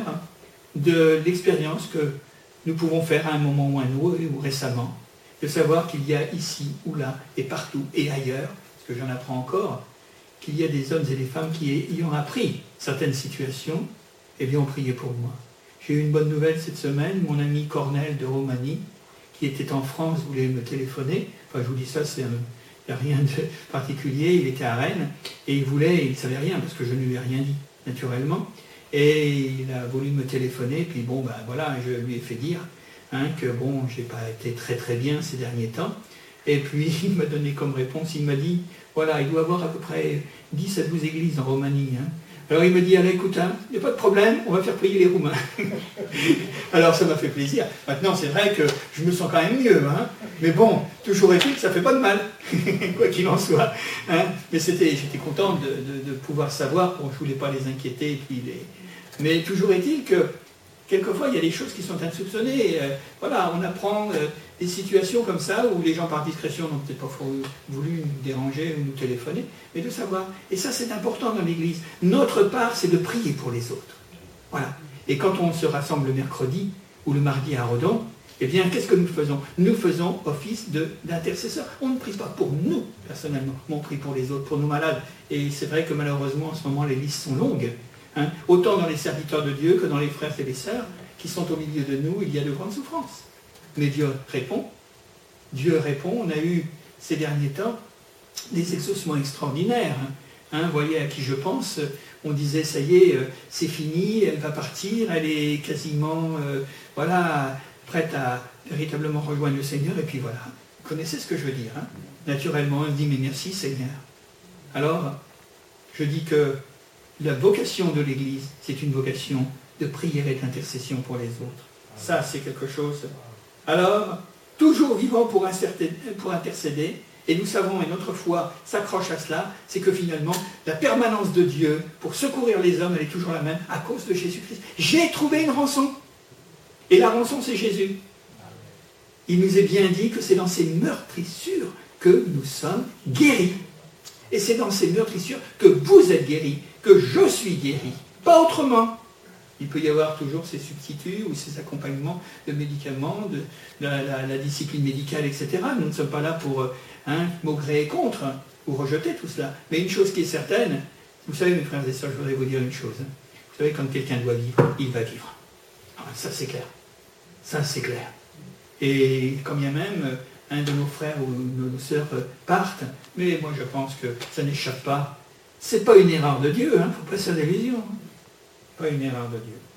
S2: de l'expérience que nous pouvons faire à un moment ou à un autre, ou récemment, de savoir qu'il y a ici ou là, et partout, et ailleurs, parce que j'en apprends encore, qu'il y a des hommes et des femmes qui ayant appris certaines situations, eh bien, ont prié pour moi. J'ai eu une bonne nouvelle cette semaine, mon ami Cornel de Roumanie, qui était en France, voulait me téléphoner, enfin je vous dis ça, c'est un, il n'y a rien de particulier, il était à Rennes, et il voulait, il ne savait rien, parce que je ne lui ai rien dit, naturellement, et il a voulu me téléphoner, puis bon, ben voilà, je lui ai fait dire hein, que bon, j'ai pas été très très bien ces derniers temps, et puis il m'a donné comme réponse, il m'a dit, voilà, il doit y avoir à peu près dix à douze églises en Roumanie, hein. Alors il me dit, allez, écoute, hein, il n'y a pas de problème, on va faire prier les Roumains. Alors ça m'a fait plaisir. Maintenant, c'est vrai que je me sens quand même mieux, hein. Mais bon, toujours est-il que ça ne fait pas de mal, quoi qu'il en soit. Hein. Mais c'était, j'étais content de, de, de pouvoir savoir, bon, je ne voulais pas les inquiéter, et puis les... mais toujours est-il que quelquefois, il y a des choses qui sont insoupçonnées. Euh, voilà, on apprend euh, des situations comme ça où les gens, par discrétion, n'ont peut-être pas voulu nous déranger ou nous téléphoner, mais de savoir. Et ça, c'est important dans l'Église. Notre part, c'est de prier pour les autres. Voilà. Et quand on se rassemble le mercredi ou le mardi à Redon, eh bien, qu'est-ce que nous faisons? Nous faisons office d'intercesseur. On ne prie pas pour nous, personnellement, mais on prie pour les autres, pour nos malades. Et c'est vrai que malheureusement, en ce moment, les listes sont longues. Hein, autant dans les serviteurs de Dieu que dans les frères et les sœurs qui sont au milieu de nous, il y a de grandes souffrances. Mais Dieu répond. Dieu répond. On a eu ces derniers temps des exaucements extraordinaires. Hein, vous voyez à qui je pense. On disait, ça y est, c'est fini, elle va partir, elle est quasiment euh, voilà, prête à véritablement rejoindre le Seigneur. Et puis voilà, vous connaissez ce que je veux dire. Hein. Naturellement, elle dit, mais merci Seigneur. Alors, je dis que la vocation de l'Église, c'est une vocation de prière et d'intercession pour les autres. Ça, c'est quelque chose. Alors, toujours vivant pour intercéder, et nous savons, et notre foi s'accroche à cela, c'est que finalement, la permanence de Dieu pour secourir les hommes, elle est toujours la même, à cause de Jésus-Christ. J'ai trouvé une rançon. Et la rançon, c'est Jésus. Il nous est bien dit que c'est dans ces meurtrissures que nous sommes guéris. Et c'est dans ces meurtrissures que vous êtes guéris, que je suis guéri, pas autrement. Il peut y avoir toujours ces substituts ou ces accompagnements de médicaments, de, de la, la, la discipline médicale, et cetera. Nous ne sommes pas là pour hein, maugréer et contre, hein, ou rejeter tout cela. Mais une chose qui est certaine, vous savez mes frères et sœurs, je voudrais vous dire une chose. Hein. Vous savez, quand quelqu'un doit vivre, il va vivre. Alors, ça c'est clair. Ça c'est clair. Et quand bien même un de nos frères ou de nos sœurs partent, mais moi je pense que ça n'échappe pas. C'est pas une erreur de Dieu, il hein, ne faut pas se faire d'illusions. Hein. Pas une erreur de Dieu.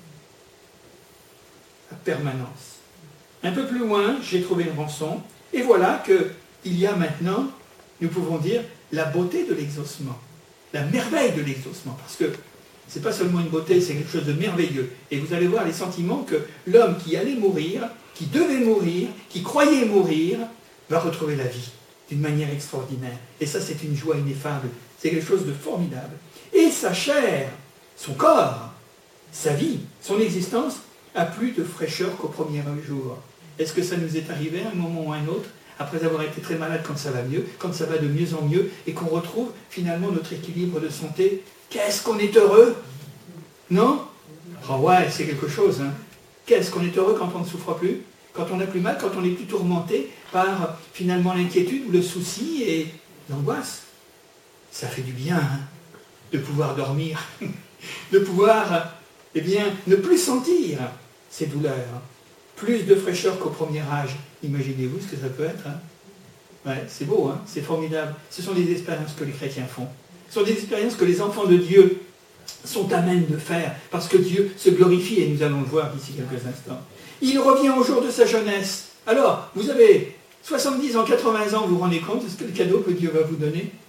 S2: La permanence. Un peu plus loin, j'ai trouvé une rançon, et voilà qu'il y a maintenant, nous pouvons dire, la beauté de l'exaucement, la merveille de l'exaucement, parce que ce n'est pas seulement une beauté, c'est quelque chose de merveilleux. Et vous allez voir les sentiments que l'homme qui allait mourir, qui devait mourir, qui croyait mourir, va retrouver la vie d'une manière extraordinaire. Et ça, c'est une joie ineffable. C'est quelque chose de formidable. Et sa chair, son corps, sa vie, son existence, a plus de fraîcheur qu'au premier jour. Est-ce que ça nous est arrivé à un moment ou à un autre, après avoir été très malade quand ça va mieux, quand ça va de mieux en mieux, et qu'on retrouve finalement notre équilibre de santé? Qu'est-ce qu'on est heureux? Non? Oh ouais, c'est quelque chose. Hein. Qu'est-ce qu'on est heureux quand on ne souffre plus? Quand on n'a plus mal, quand on n'est plus tourmenté par finalement l'inquiétude ou le souci et l'angoisse? Ça fait du bien hein, de pouvoir dormir, de pouvoir eh bien, ne plus sentir ces douleurs. Plus de fraîcheur qu'au premier âge. Imaginez-vous ce que ça peut être. Hein. Ouais, c'est beau, hein, c'est formidable. Ce sont des expériences que les chrétiens font. Ce sont des expériences que les enfants de Dieu sont à même de faire, parce que Dieu se glorifie, et nous allons le voir d'ici quelques instants. Il revient au jour de sa jeunesse. Alors, vous avez soixante-dix ans, quatre-vingts ans, vous vous rendez compte de ce que le cadeau que Dieu va vous donner?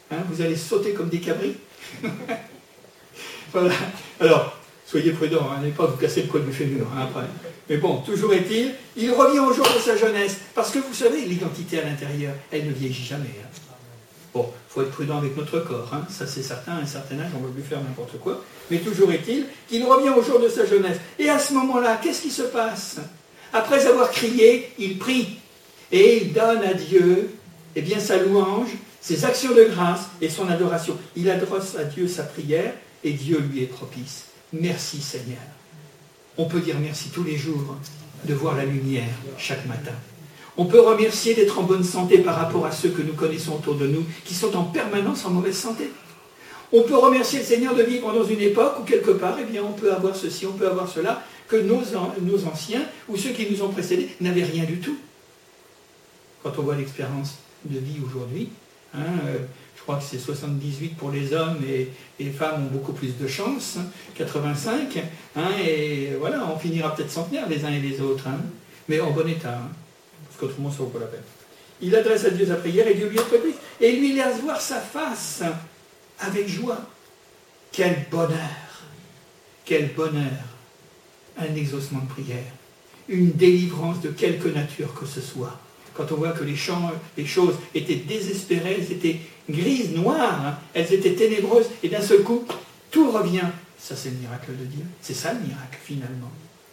S2: Hein, vous allez sauter comme des cabris. Voilà. Alors, soyez prudents, hein, n'allez pas vous casser le col du fémur hein, après. Mais bon, toujours est-il, il revient au jour de sa jeunesse. Parce que vous savez, l'identité à l'intérieur, elle ne vieillit jamais. Hein. Bon, il faut être prudent avec notre corps, hein. Ça c'est certain, à un certain âge, on ne veut plus faire n'importe quoi. Mais toujours est-il qu'il revient au jour de sa jeunesse. Et à ce moment-là, qu'est-ce qui se passe? Après avoir crié, il prie. Et il donne à Dieu eh bien, sa louange, ses actions de grâce et son adoration. Il adresse à Dieu sa prière et Dieu lui est propice. Merci Seigneur. On peut dire merci tous les jours de voir la lumière chaque matin. On peut remercier d'être en bonne santé par rapport à ceux que nous connaissons autour de nous, qui sont en permanence en mauvaise santé. On peut remercier le Seigneur de vivre dans une époque où quelque part, eh bien, on peut avoir ceci, on peut avoir cela, que nos, nos anciens ou ceux qui nous ont précédés n'avaient rien du tout. Quand on voit l'expérience de vie aujourd'hui, hein, euh, je crois que c'est soixante-dix-huit pour les hommes et les femmes ont beaucoup plus de chance, hein, quatre-vingt-cinq, hein, et voilà, on finira peut-être centenaire les uns et les autres, hein, mais en bon état. Hein. Parce qu'autrement, ça ne vaut pas la peine. Il adresse à Dieu sa prière et Dieu lui est propice. Et il lui laisse voir sa face avec joie. Quel bonheur! Quel bonheur! Un exaucement de prière. Une délivrance de quelque nature que ce soit. Quand on voit que les, champs, les choses étaient désespérées, elles étaient grises, noires, hein, elles étaient ténébreuses, et d'un seul coup, tout revient. Ça, c'est le miracle de Dieu. C'est ça le miracle, finalement.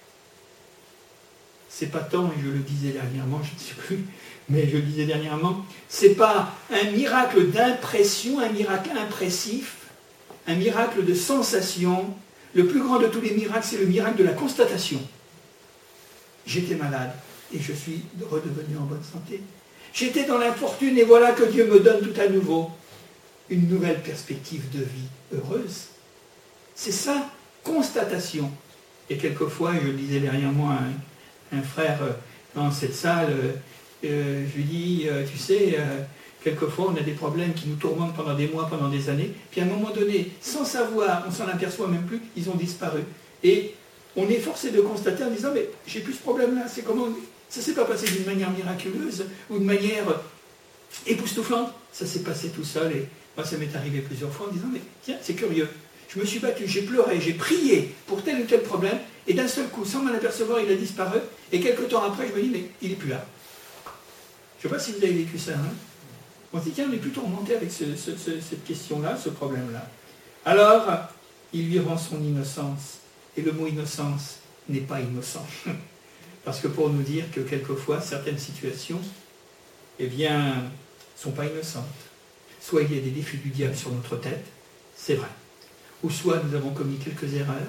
S2: C'est pas tant, et je le disais dernièrement, je ne sais plus, mais je le disais dernièrement, c'est pas un miracle d'impression, un miracle impressif, un miracle de sensation. Le plus grand de tous les miracles, c'est le miracle de la constatation. J'étais malade et je suis redevenu en bonne santé. J'étais dans l'infortune et voilà que Dieu me donne tout à nouveau une nouvelle perspective de vie heureuse. C'est ça, constatation. Et quelquefois, je le disais dernièrement à un, un frère dans cette salle, euh, je lui dis, euh, tu sais, euh, quelquefois on a des problèmes qui nous tourmentent pendant des mois, pendant des années, puis à un moment donné, sans savoir, on s'en aperçoit même plus, ils ont disparu. Et on est forcé de constater en disant, mais j'ai plus ce problème-là, c'est comment, ça ne s'est pas passé d'une manière miraculeuse ou de manière époustouflante, ça s'est passé tout seul. Et moi, ça m'est arrivé plusieurs fois en disant, mais tiens, c'est curieux. Je me suis battu, j'ai pleuré, j'ai prié pour tel ou tel problème, et d'un seul coup, sans m'en apercevoir, il a disparu, et quelques temps après, je me dis, mais il n'est plus là. Je ne sais pas si vous avez vécu ça, hein. On se dit, tiens, on est plus tourmenté avec ce, ce, ce, cette question-là, ce problème-là. Alors, il lui rend son innocence, et le mot innocence n'est pas innocent. Parce que pour nous dire que quelquefois, certaines situations, eh bien, ne sont pas innocentes. Soit il y a des défis du diable sur notre tête, c'est vrai. Ou soit nous avons commis quelques erreurs,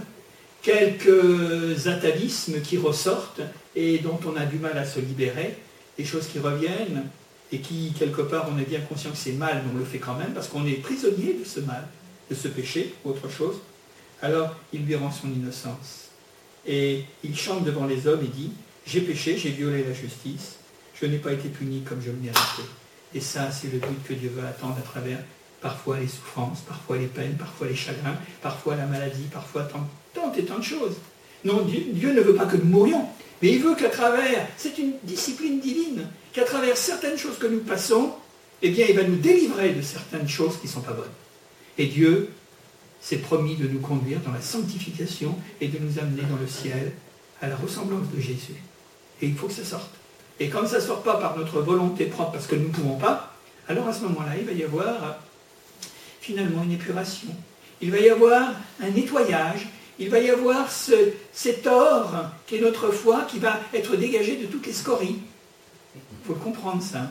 S2: quelques atavismes qui ressortent et dont on a du mal à se libérer, des choses qui reviennent et qui, quelque part, on est bien conscient que c'est mal, mais on le fait quand même, parce qu'on est prisonnier de ce mal, de ce péché, ou autre chose. Alors, il lui rend son innocence. Et il chante devant les hommes et dit, j'ai péché, j'ai violé la justice, je n'ai pas été puni comme je le méritais. Et ça, c'est le but que Dieu veut attendre à travers parfois les souffrances, parfois les peines, parfois les chagrins, parfois la maladie, parfois tant, tant et tant de choses. Non, Dieu, Dieu ne veut pas que nous mourions, mais il veut qu'à travers, c'est une discipline divine, qu'à travers certaines choses que nous passons, eh bien, il va nous délivrer de certaines choses qui ne sont pas bonnes. Et Dieu s'est promis de nous conduire dans la sanctification et de nous amener dans le ciel à la ressemblance de Jésus. Et il faut que ça sorte. Et quand ça ne sort pas par notre volonté propre, parce que nous ne pouvons pas, alors à ce moment-là, il va y avoir finalement une épuration. Il va y avoir un nettoyage. Il va y avoir ce, cet or qui est notre foi, qui va être dégagé de toutes les scories. Il faut le comprendre, ça.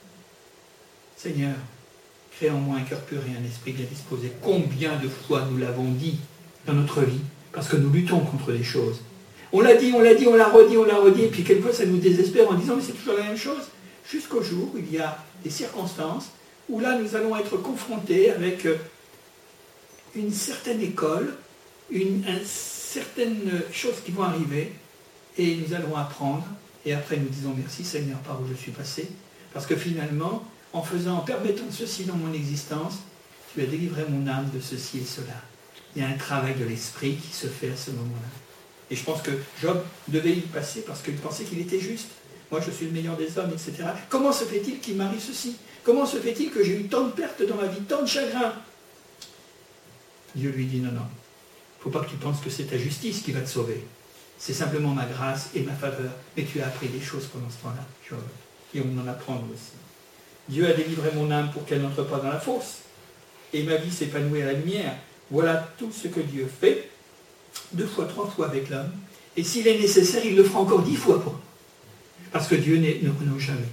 S2: Seigneur, crée en moi un cœur pur et un esprit bien disposé. Combien de fois nous l'avons dit dans notre vie, parce que nous luttons contre des choses. On l'a dit, on l'a dit, on l'a redit, on l'a redit, et puis quelquefois ça nous désespère en disant, mais c'est toujours la même chose. Jusqu'au jour où il y a des circonstances où là nous allons être confrontés avec une certaine école, une, une certaine chose qui vont arriver, et nous allons apprendre, et après nous disons merci Seigneur par où je suis passé, parce que finalement, en faisant, en permettant ceci dans mon existence, tu as délivré mon âme de ceci et cela. Il y a un travail de l'esprit qui se fait à ce moment-là. Et je pense que Job devait y passer parce qu'il pensait qu'il était juste. Moi, je suis le meilleur des hommes, et cetera. Comment se fait-il qu'il m'arrive ceci? Comment se fait-il que j'ai eu tant de pertes dans ma vie, tant de chagrin? Dieu lui dit, non, non, il ne faut pas que tu penses que c'est ta justice qui va te sauver. C'est simplement ma grâce et ma faveur. Mais tu as appris des choses pendant ce temps-là, Job. Et on en apprend aussi. Dieu a délivré mon âme pour qu'elle n'entre pas dans la fosse. Et ma vie s'épanouit à la lumière. Voilà tout ce que Dieu fait, deux fois, trois fois avec l'homme. Et s'il est nécessaire, il le fera encore dix fois pour nous. Parce que Dieu ne renonce jamais.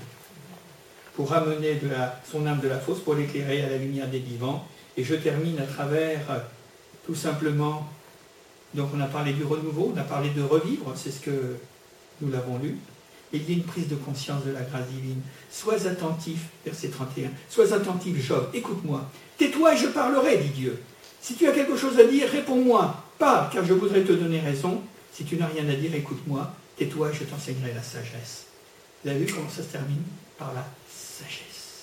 S2: Pour ramener de la, son âme de la fosse, pour l'éclairer à la lumière des vivants. Et je termine à travers, euh, tout simplement, donc on a parlé du renouveau, on a parlé de revivre, c'est ce que nous l'avons lu. Il y a une prise de conscience de la grâce divine. Sois attentif, verset trente et un, sois attentif, Job, écoute-moi. Tais-toi et je parlerai, dit Dieu. Si tu as quelque chose à dire, réponds-moi. Parle, car je voudrais te donner raison. Si tu n'as rien à dire, écoute-moi. Tais-toi et je t'enseignerai la sagesse. Vous avez vu comment ça se termine? Par la sagesse.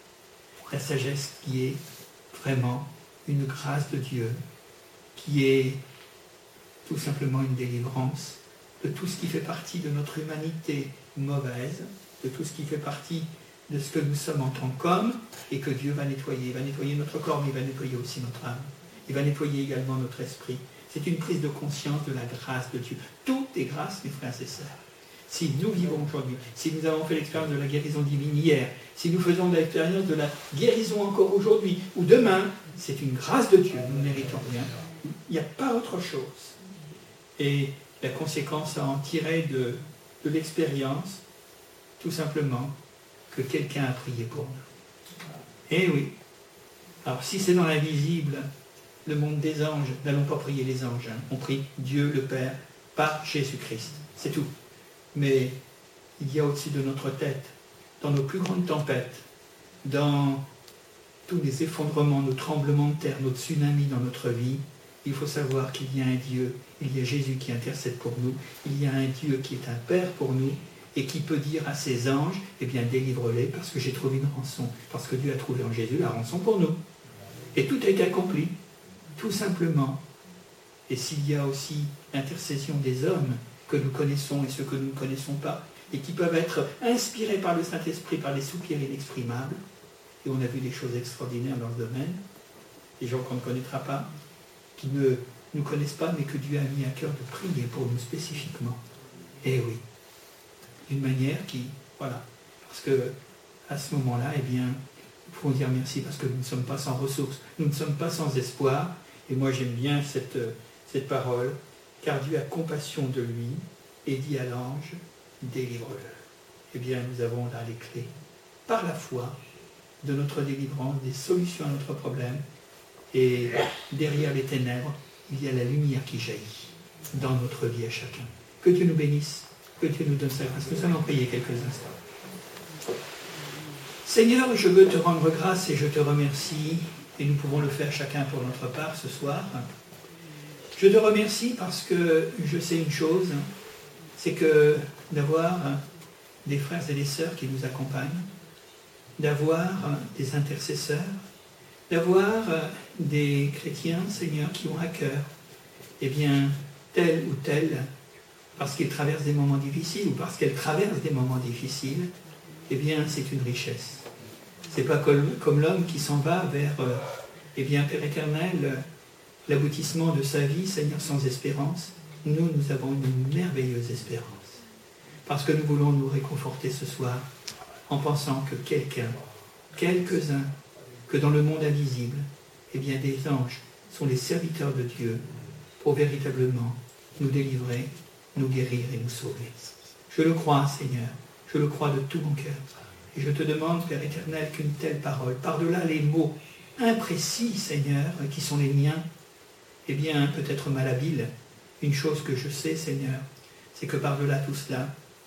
S2: La sagesse qui est vraiment une grâce de Dieu, qui est tout simplement une délivrance de tout ce qui fait partie de notre humanité mauvaise, de tout ce qui fait partie de ce que nous sommes en tant qu'hommes, et que Dieu va nettoyer. Il va nettoyer notre corps, mais il va nettoyer aussi notre âme. Il va nettoyer également notre esprit. C'est une prise de conscience de la grâce de Dieu. Tout est grâce, mes frères et sœurs. Si nous vivons aujourd'hui, si nous avons fait l'expérience de la guérison divine hier, si nous faisons l'expérience de la guérison encore aujourd'hui ou demain, c'est une grâce de Dieu. Nous ne méritons rien. Il n'y a pas autre chose. Et la conséquence à en tirer de, de l'expérience, tout simplement, que quelqu'un a prié pour nous. Eh oui. Alors si c'est dans l'invisible, le monde des anges, n'allons pas prier les anges. Hein. On prie Dieu le Père par Jésus-Christ. C'est tout. Mais il y a au-dessus de notre tête, dans nos plus grandes tempêtes, dans tous les effondrements, nos tremblements de terre, nos tsunamis dans notre vie, il faut savoir qu'il y a un Dieu, il y a Jésus qui intercède pour nous, il y a un Dieu qui est un Père pour nous, et qui peut dire à ses anges, eh bien délivre-les parce que j'ai trouvé une rançon, parce que Dieu a trouvé en Jésus la rançon pour nous. Et tout a été accompli, tout simplement. Et s'il y a aussi l'intercession des hommes que nous connaissons et ceux que nous ne connaissons pas, et qui peuvent être inspirés par le Saint-Esprit, par les soupirs inexprimables, et on a vu des choses extraordinaires dans ce domaine, des gens qu'on ne connaîtra pas, qui ne nous connaissent pas, mais que Dieu a mis à cœur de prier pour nous spécifiquement. Eh oui, d'une manière qui, voilà, parce que à ce moment-là, eh bien, nous pouvons dire merci parce que nous ne sommes pas sans ressources, nous ne sommes pas sans espoir, et moi j'aime bien cette, cette parole, car Dieu a compassion de lui et dit à l'ange, délivre-le. Eh bien, nous avons là les clés, par la foi, de notre délivrance, des solutions à notre problème, et derrière les ténèbres, il y a la lumière qui jaillit dans notre vie à chacun. Que Dieu nous bénisse, que Dieu nous donne sa grâce. Nous allons prier quelques instants. Seigneur, je veux te rendre grâce et je te remercie, et nous pouvons le faire chacun pour notre part ce soir. Je te remercie parce que je sais une chose, c'est que d'avoir des frères et des sœurs qui nous accompagnent, d'avoir des intercesseurs, d'avoir des chrétiens, Seigneur, qui ont à cœur, eh bien, tel ou tel, parce qu'ils traversent des moments difficiles ou parce qu'elles traversent des moments difficiles, eh bien, c'est une richesse. C'est pas comme, comme l'homme qui s'en va vers, euh, eh bien, Père éternel, l'aboutissement de sa vie, Seigneur, sans espérance. Nous, nous avons une merveilleuse espérance. Parce que nous voulons nous réconforter ce soir en pensant que quelqu'un, quelques-uns, que dans le monde invisible, eh bien, des anges sont les serviteurs de Dieu pour véritablement nous délivrer, nous guérir et nous sauver. Je le crois, Seigneur, je le crois de tout mon cœur. Et je te demande, Père éternel, qu'une telle parole, par-delà les mots imprécis, Seigneur, qui sont les miens, eh bien, peut-être malhabile, une chose que je sais, Seigneur, c'est que par-delà tout cela,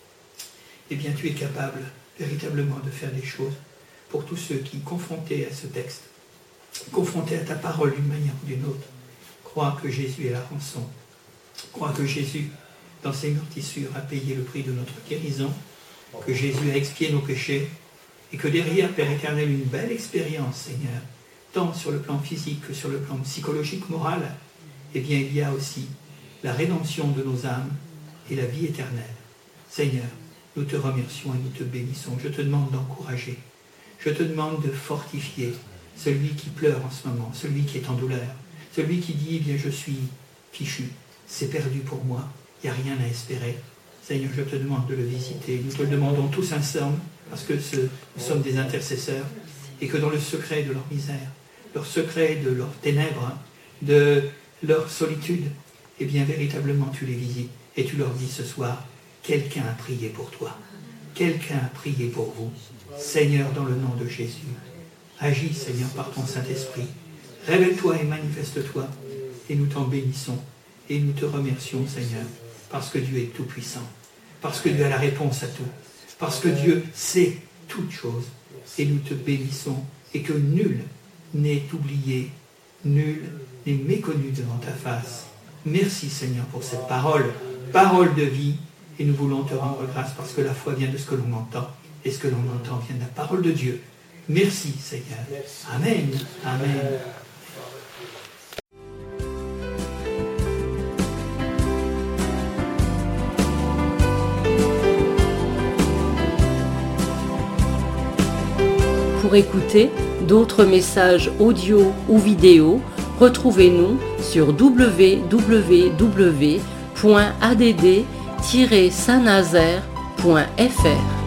S2: eh bien, tu es capable véritablement de faire des choses pour tous ceux qui, confrontés à ce texte, confrontés à ta parole d'une manière ou d'une autre, croient que Jésus est la rançon, croient que Jésus, dans ses meurtrissures, a payé le prix de notre guérison, que Jésus a expié nos péchés, et que derrière, Père éternel, une belle expérience, Seigneur, tant sur le plan physique que sur le plan psychologique, moral, eh bien, il y a aussi la rédemption de nos âmes et la vie éternelle. Seigneur, nous te remercions et nous te bénissons. Je te demande d'encourager. Je te demande de fortifier celui qui pleure en ce moment, celui qui est en douleur, celui qui dit, eh bien, je suis fichu, c'est perdu pour moi, il n'y a rien à espérer. Seigneur, je te demande de le visiter. Nous te le demandons tous ensemble, parce que ce, nous sommes des intercesseurs, et que dans le secret de leur misère, leur secret de leurs ténèbres, de leur solitude, eh bien, véritablement, tu les visites, et tu leur dis ce soir, quelqu'un a prié pour toi, quelqu'un a prié pour vous. Seigneur, dans le nom de Jésus, agis, Seigneur, par ton Saint-Esprit. Révèle-toi et manifeste-toi, et nous t'en bénissons, et nous te remercions, Seigneur, parce que Dieu est tout-puissant, parce que Dieu a la réponse à tout, parce que Dieu sait toutes choses, et nous te bénissons, et que nul n'est oublié, nul n'est méconnu devant ta face. Merci, Seigneur, pour cette parole, parole de vie, et nous voulons te rendre grâce, parce que la foi vient de ce que l'on entend, et ce que l'on entend vient de la parole de Dieu. Merci, Seigneur. Amen. Amen.
S1: Pour écouter d'autres messages audio ou vidéo, retrouvez-nous sur w w w point a d d tiret saint nazaire point f r.